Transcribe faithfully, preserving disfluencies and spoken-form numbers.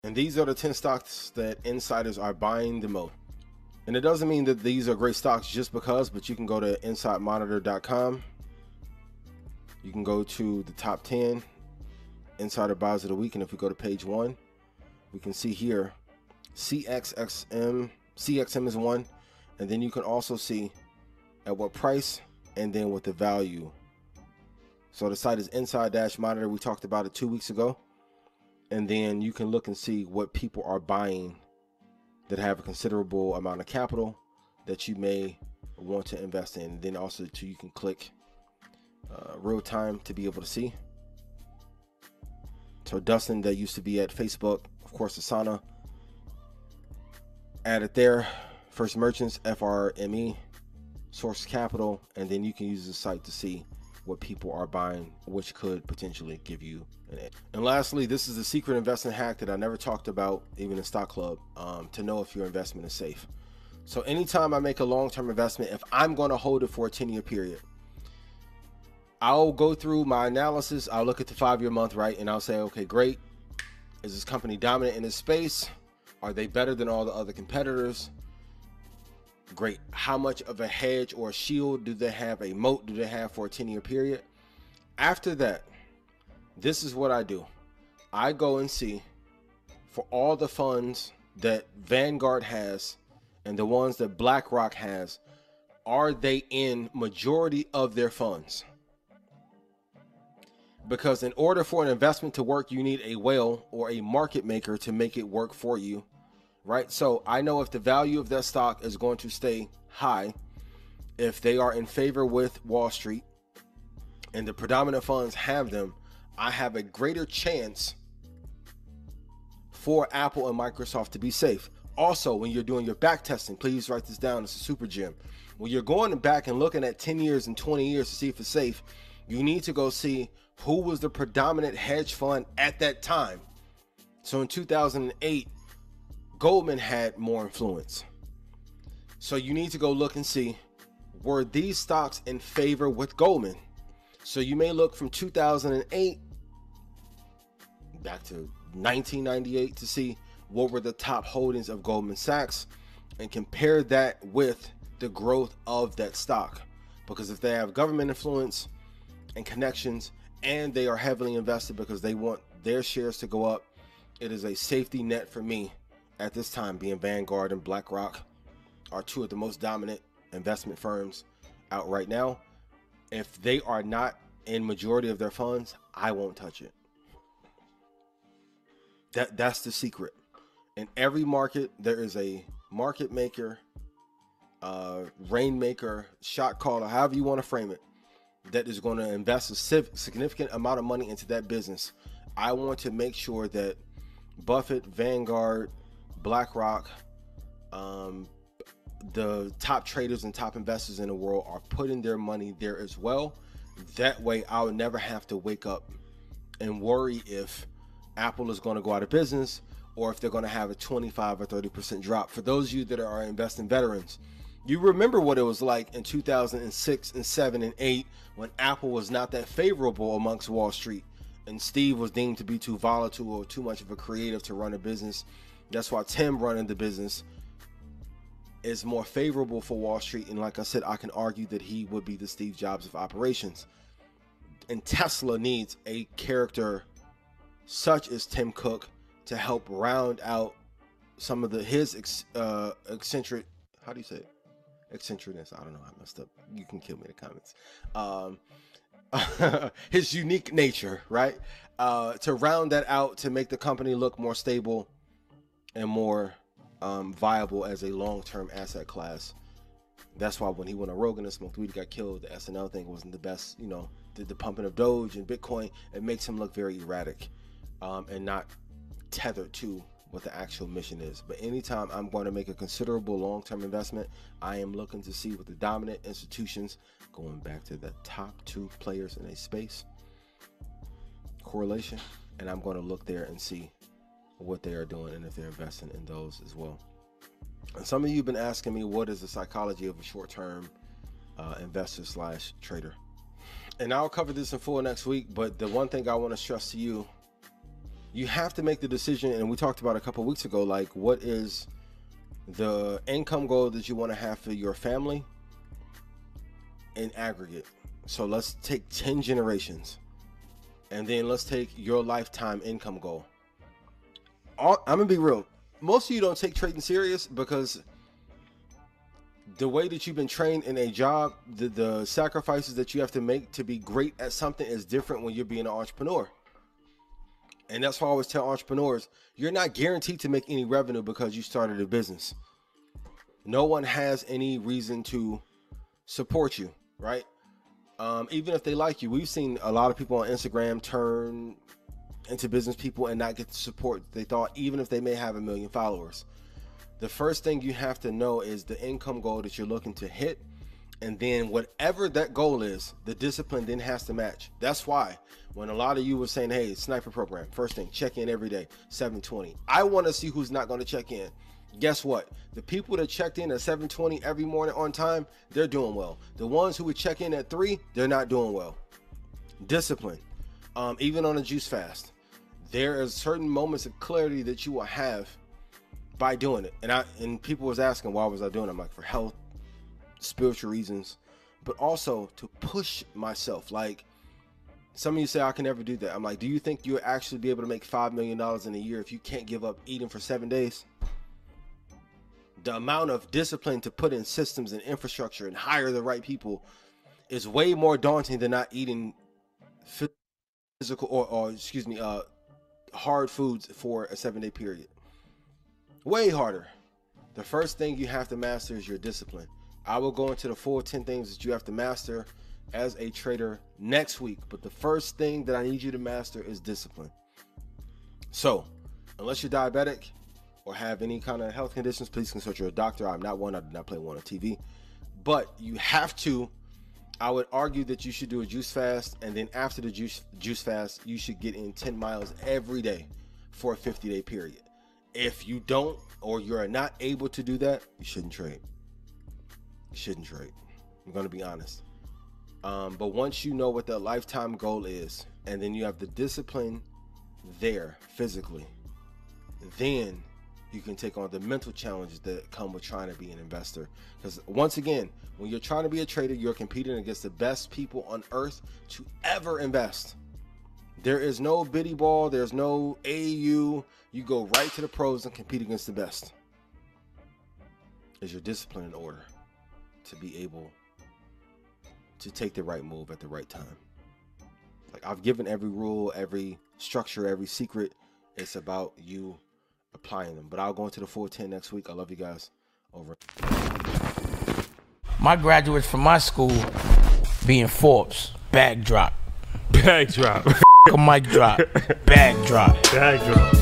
And these are the ten stocks that insiders are buying the most. And it doesn't mean that these are great stocks just because, but you can go to inside monitor dot com. You can go to the top ten insider buys of the week. And if we go to page one, we can see here C X X M. C X M is one. And then you can also see at what price and then what the value. So the site is Inside Dash Monitor. We talked about it two weeks ago. And then you can look and see what people are buying that have a considerable amount of capital that you may want to invest in. And then also too, you can click uh, real time to be able to see. So Dustin, that used to be at Facebook, of course, Asana, added there. First Merchants, F R M E, Source Capital, and then you can use the site to see what people are buying, which could potentially give you an edge. And lastly, this is the secret investment hack that I never talked about, even in Stock Club, um, to know if your investment is safe. So anytime I make a long-term investment, if I'm going to hold it for a ten-year period, I'll go through my analysis. I'll look at the five-year month, right? And I'll say, okay, great. Is this company dominant in this space? Are they better than all the other competitors? Great. How much of a hedge or a shield do they have? A moat do they have for a ten-year period? After that, this is what I do. I go and see for all the funds that Vanguard has and the ones that BlackRock has, are they in majority of their funds? Because in order for an investment to work, you need a whale or a market maker to make it work for you. Right? So I know if the value of that stock is going to stay high, if they are in favor with Wall Street and the predominant funds have them, I have a greater chance for Apple and Microsoft to be safe. Also, when you're doing your back testing, please write this down. It's a super gem. When you're going back and looking at ten years and twenty years to see if it's safe, you need to go see who was the predominant hedge fund at that time. So in two thousand eight, Goldman had more influence. So you need to go look and see, were these stocks in favor with Goldman? So you may look from two thousand eight back to nineteen ninety-eight to see what were the top holdings of Goldman Sachs and compare that with the growth of that stock. Because if they have government influence and connections and they are heavily invested because they want their shares to go up, it is a safety net for me. At this time, being Vanguard and BlackRock are two of the most dominant investment firms out right now. If they are not in majority of their funds, I won't touch it. That that's the secret. In every market, there is a market maker, uh, rainmaker, shot caller, however you want to frame it, that is going to invest a significant amount of money into that business. I want to make sure that Buffett, Vanguard, BlackRock, um, the top traders and top investors in the world are putting their money there as well. That way I would never have to wake up and worry if Apple is going to go out of business or if they're going to have a twenty-five or thirty percent drop. For those of you that are investing veterans, you remember what it was like in two thousand six and seven and eight when Apple was not that favorable amongst Wall Street and Steve was deemed to be too volatile or too much of a creative to run a business. That's why Tim running the business is more favorable for Wall Street. And like I said, I can argue that he would be the Steve Jobs of operations. And Tesla needs a character such as Tim Cook to help round out some of the his ex, uh, eccentric, how do you say it? Eccentricness. I don't know. I messed up. You can kill me in the comments. Um, his unique nature, right? Uh, to round that out, to make the company look more stable and more um, viable as a long-term asset class. That's why when he went on Rogan and smoked weed, he got killed. The S N L thing wasn't the best, you know, the, the pumping of Doge and Bitcoin. It makes him look very erratic um, and not tethered to what the actual mission is. But anytime I'm going to make a considerable long-term investment, I am looking to see what the dominant institutions, going back to the top two players in a space, correlation, and I'm going to look there and see what they are doing and if they're investing in those as well. And some of you have been asking me, what is the psychology of a short-term uh, investor slash trader? And I'll cover this in full next week, but the one thing I want to stress to you you have to make the decision, and we talked about it a couple of weeks ago, like what is the income goal that you want to have for your family in aggregate. So let's take ten generations, and then let's take your lifetime income goal. All, I'm gonna be real. Most of you don't take trading serious because the way that you've been trained in a job, the, the sacrifices that you have to make to be great at something is different when you're being an entrepreneur. And that's why I always tell entrepreneurs, you're not guaranteed to make any revenue because you started a business. No one has any reason to support you, right? Um, even if they like you. We've seen a lot of people on Instagram turn into business people and not get the support they thought, even if they may have a million followers. The first thing you have to know is the income goal that you're looking to hit. And then whatever that goal is, the discipline then has to match. That's why when a lot of you were saying, hey, sniper program, first thing, check in every day, seven twenty. I want to see who's not going to check in. Guess what? The people that checked in at seven twenty every morning on time, they're doing well. The ones who would check in at three, they're not doing well. Discipline. Um, even on a juice fast, there are certain moments of clarity that you will have by doing it. And I and people was asking, why was I doing it? I'm like, for health, spiritual reasons, but also to push myself. Like, some of you say I can never do that. I'm like, do you think you'll actually be able to make five million dollars in a year if you can't give up eating for seven days? The amount of discipline to put in systems and infrastructure and hire the right people is way more daunting than not eating physical or, or excuse me, uh, hard foods for a seven day period. Way harder. The first thing you have to master is your discipline. I will go into the full ten things that you have to master as a trader next week. But the first thing that I need you to master is discipline. So, unless you're diabetic or have any kind of health conditions, please consult your doctor. I'm not one. I do not play one on T V. But you have to, I would argue that you should do a juice fast. And then after the juice, juice fast, you should get in ten miles every day for a fifty day period. If you don't, or you're not able to do that, you shouldn't trade. You shouldn't trade. I'm going to be honest. Um, but once you know what the lifetime goal is, and then you have the discipline there physically, then you can take on the mental challenges that come with trying to be an investor. Because once again, when you're trying to be a trader, you're competing against the best people on earth to ever invest. There is no biddy ball. There's no A A U. You go right to the pros and compete against the best. Is your discipline in order to be able to take the right move at the right time? Like, I've given every rule, every structure, every secret. It's about you applying them. But I'll go into the full ten next week. I love you guys. Over. My graduates from my school being Forbes, bag drop. Bag drop. A mic drop. Bag drop. Bag drop.